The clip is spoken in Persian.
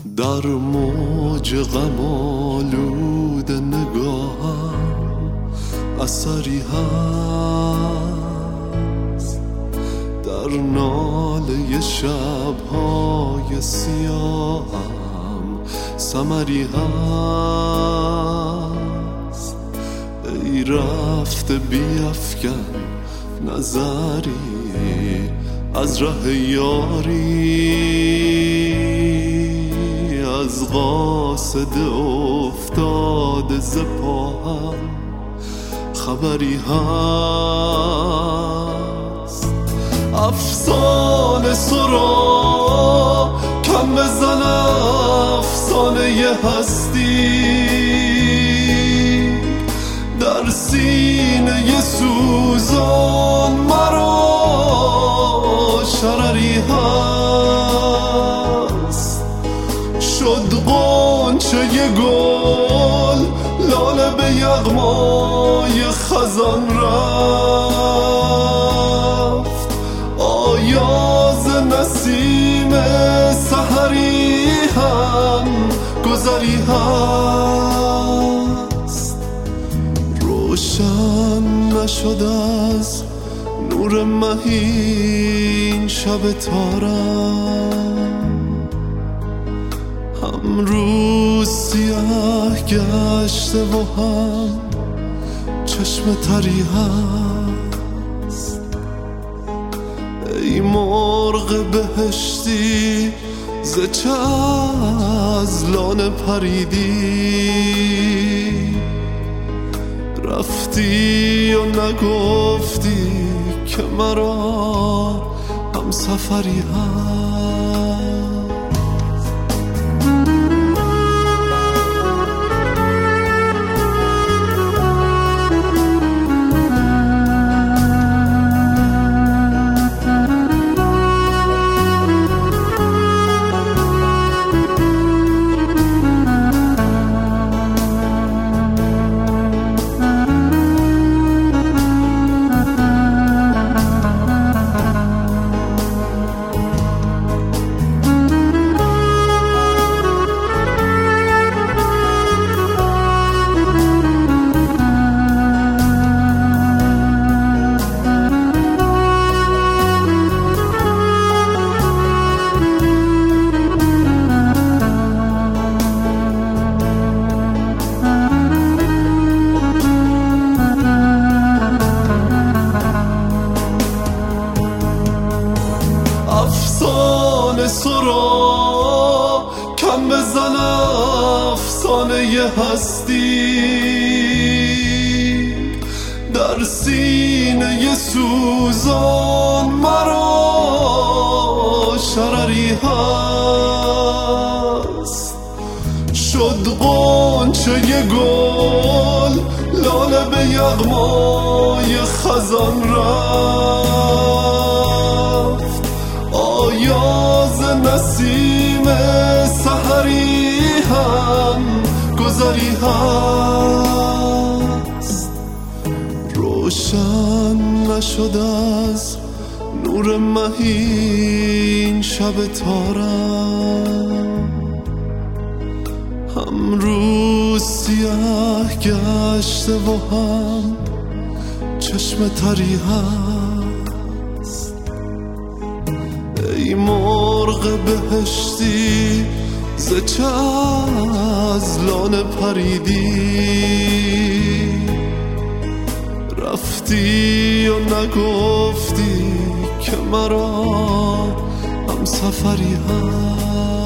در موج غم آلود نگاهم اثری هست، در ناله شب‌های سیاهم ثمری هست. ای رفته بیفکن نظری از ره یاری، از قاصد افتاده ز پاهم خبری هست. افسانه سرا کم بزن افسانه هستی، در سینه سوزان مرا شرری هست. شد غنچه گل لاله به یغمای خزان رفت، آیاز نسیم سحری هم گذری هست. روشن نشد از نور مهین شب تارم، هم روز سیاه گشته و هم چشم تری هست. ای مرغ بهشتی ز چه از لانه پریدی، رفتی و نگفتی که مرا هم سفری هست. افسانه سرا کم بزن افسانه هستی، در سینه سوزان مرا شرری هست. شد غنچه گل لاله به یغمای خزان رفت، آیاز نسیم سحری هم گذری هست. روشن نشد از نور مهین شب تارم، هم روز سیاه گشته و هم چشم تری هست. ای مرغ بهشتی ز چه از لانه پریدی، رفتی و نگفتی که مرا هم سفری هست.